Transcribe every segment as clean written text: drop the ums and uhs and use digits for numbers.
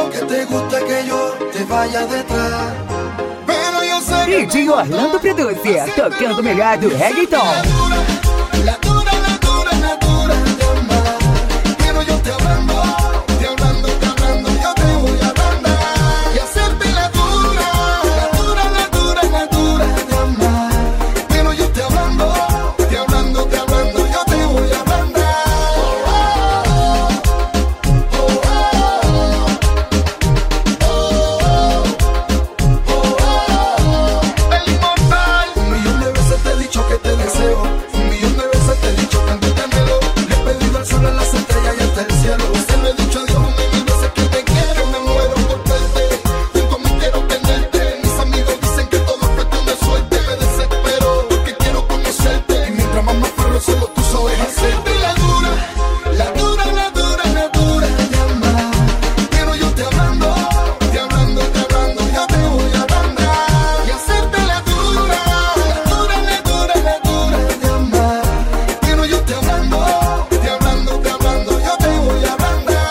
lo que te gusta que yo te vaya detrás. Pero yo sé que DJ Orlando produce, tocando o melhor do reggaeton. La dura, la dura, la dura de amar. Pero yo te hablando, te hablando, te hablando, yo te voy a ablandar y hacerte la dura, la dura, la dura, la dura de amar. Pero yo te hablando, te hablando, te hablando, yo te voy a ablandar. El inmortal. Un millón de veces te he dicho que te deseo. Un millón de veces te he dicho que antes te anhelo. Le he pedido al sol, a las estrellas y hasta el cielo. Se lo he dicho a Dios mil veces que te quiero. Me muero por verte. Junto a mí quiero tenerte. Mis amigos dicen que todo es cuestión de suerte. Me desespero porque quiero conocerte. Y mientras más me aferro, solo tú sabes hacerte la dura. La dura, la dura, la dura de amar. Pero yo te hablando, te hablando, te hablando, yo te voy a ablandar y hacerte la dura, la dura, la dura, la dura de amar. Pero yo te hablando, te hablando, te hablando, yo te voy a ablandar.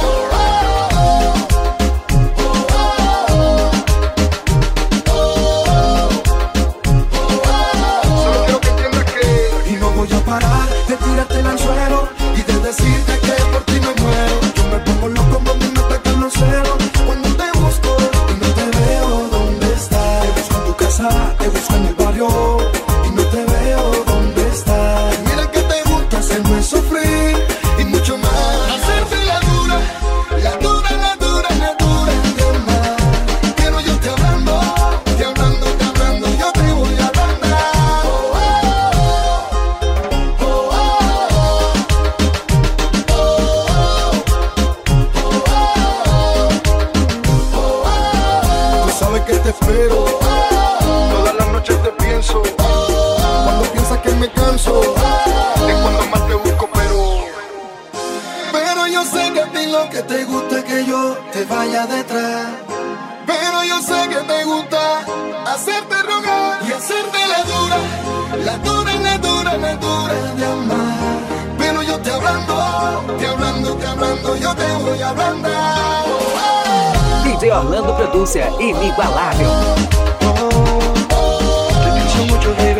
Solo quiero que entiendas que y no voy a parar de tirarte el anzuelo y de decirte que por ti me muero. Yo me pongo loco cuando me atacan los celos. Cuando te busco y no te veo, ¿dónde estás? Te busco en tu casa, te busco en el barrio y no te veo, ¿dónde estás? Mira que te gusta hacerme sufrir y mucho más. Hacerte la dura, la dura, la dura, la dura de amar. Pero yo te hablando, te hablando, te hablando, yo te voy a ablandar. Tú sabes que te espero, todas las noches te pienso. Cuando piensas que me canso, es cuando más te busco, pero yo sé que a ti lo que te gusta es que yo te vaya detrás. Pero yo sé que te gusta hacerte rogar y hacerte la dura, la dura, la dura, la dura de amar. Pero yo te hablando, te hablando, te hablando, yo te voy a ablandar. DJ Orlando produce, inigualável. Te pienso mucho de